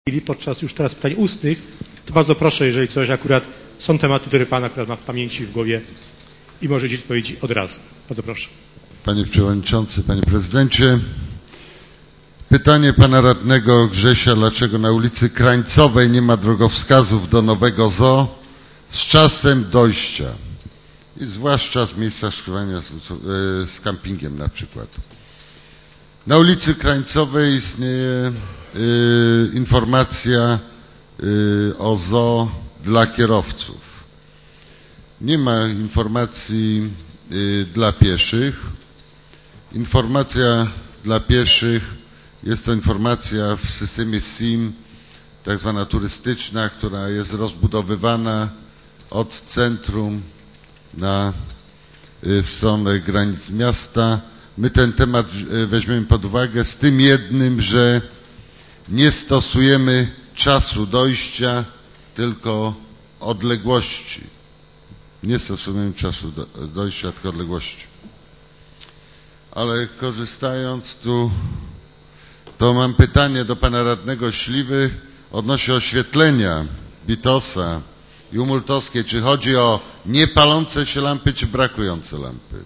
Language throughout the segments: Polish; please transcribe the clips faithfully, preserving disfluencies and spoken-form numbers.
podczas już teraz pytań ustnych, to bardzo proszę, jeżeli coś akurat są tematy, które Pan akurat ma w pamięci, w głowie i może udzielić odpowiedzi od razu. Bardzo proszę. Panie Przewodniczący, Panie Prezydencie. Pytanie Pana Radnego Grzesia, dlaczego na ulicy Krańcowej nie ma drogowskazów do nowego zoo z czasem dojścia i zwłaszcza z miejsca skrzyżowania z, z kampingiem na przykład. Na ulicy Krańcowej istnieje y, informacja y, o zoo dla kierowców. Nie ma informacji y, dla pieszych. Informacja dla pieszych jest to informacja w systemie S I M, tak zwana turystyczna, która jest rozbudowywana od centrum na, y, w stronę granic miasta. My ten temat weźmiemy pod uwagę z tym jednym, że nie stosujemy czasu dojścia, tylko odległości. Nie stosujemy czasu do, dojścia, tylko odległości. Ale korzystając tu, to mam pytanie do Pana Radnego Śliwy odnośnie oświetlenia Bitosa i Umultowskiej. Czy chodzi o niepalące się lampy, czy brakujące lampy?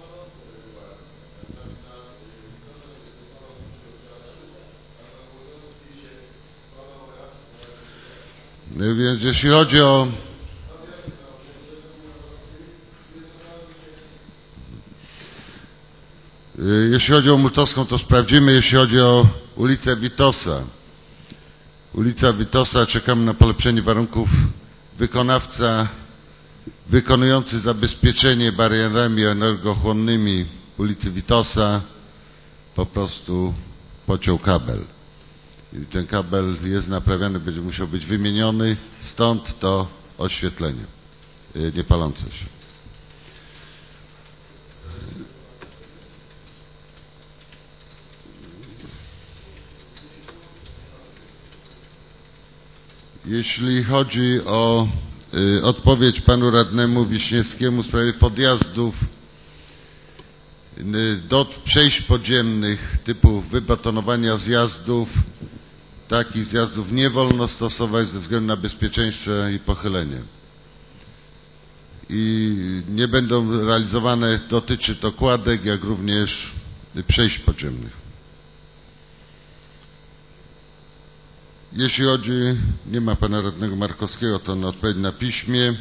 Więc jeśli chodzi o jeśli chodzi o Umultowską, to sprawdzimy. Jeśli chodzi o ulicę Witosa, ulica Witosa, czekamy na polepszenie warunków. Wykonawca wykonujący zabezpieczenie barierami energochłonnymi ulicy Witosa po prostu pociął kabel. I ten kabel jest naprawiany, będzie musiał być wymieniony, stąd to oświetlenie niepalące się. Jeśli chodzi o y, odpowiedź Panu Radnemu Wiśniewskiemu w sprawie podjazdów y, do przejść podziemnych typu wybetonowania zjazdów, takich zjazdów nie wolno stosować ze względu na bezpieczeństwo i pochylenie. I nie będą realizowane, dotyczy to kładek, jak również przejść podziemnych. Jeśli chodzi, nie ma Pana Radnego Markowskiego, to na odpowiedź na piśmie.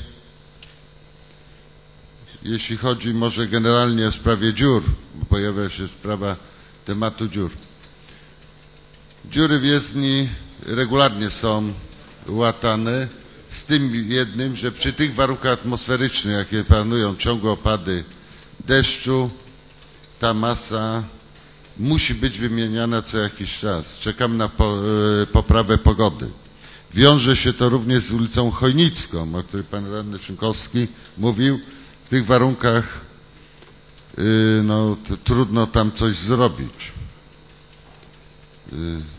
Jeśli chodzi może generalnie o sprawie dziur, bo pojawia się sprawa tematu dziur. Dziury w jezdni regularnie są łatane, z tym jednym, że przy tych warunkach atmosferycznych, jakie panują, ciągłe opady deszczu, ta masa musi być wymieniana co jakiś czas. Czekam na po, e, poprawę pogody. Wiąże się to również z ulicą Chojnicką, o której Pan Radny Szynkowski mówił. W tych warunkach y, no, trudno tam coś zrobić. Y,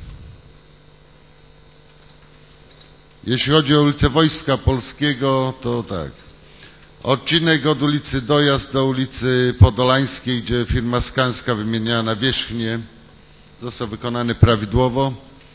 Jeśli chodzi o ulicę Wojska Polskiego, to tak. Odcinek od ulicy Dojazd do ulicy Podolańskiej, gdzie firma Skanska wymieniała nawierzchnię, został wykonany prawidłowo.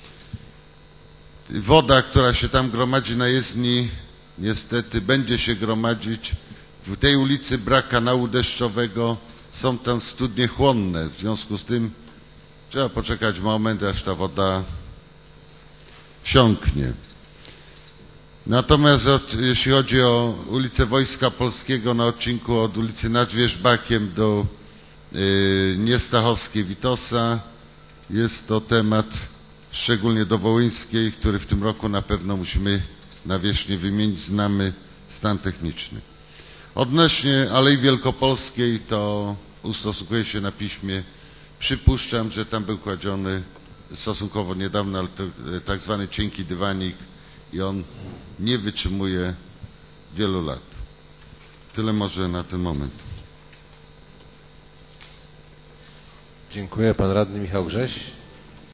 Woda, która się tam gromadzi na jezdni, niestety będzie się gromadzić. W tej ulicy brak kanału deszczowego, są tam studnie chłonne. W związku z tym trzeba poczekać moment, aż ta woda wsiąknie. Natomiast jeśli chodzi o ulicę Wojska Polskiego na odcinku od ulicy nad Wierzbakiem do y, Niestachowskiej Witosa, jest to temat szczególnie do Wołyńskiej, który w tym roku na pewno musimy nawierzchnię wymienić, znamy stan techniczny. Odnośnie Alei Wielkopolskiej to ustosunkuję się na piśmie. Przypuszczam, że tam był kładziony stosunkowo niedawno, ale to tak zwany cienki dywanik i on nie wytrzymuje wielu lat. Tyle może na ten moment. Dziękuję. Pan Radny Michał Grześ.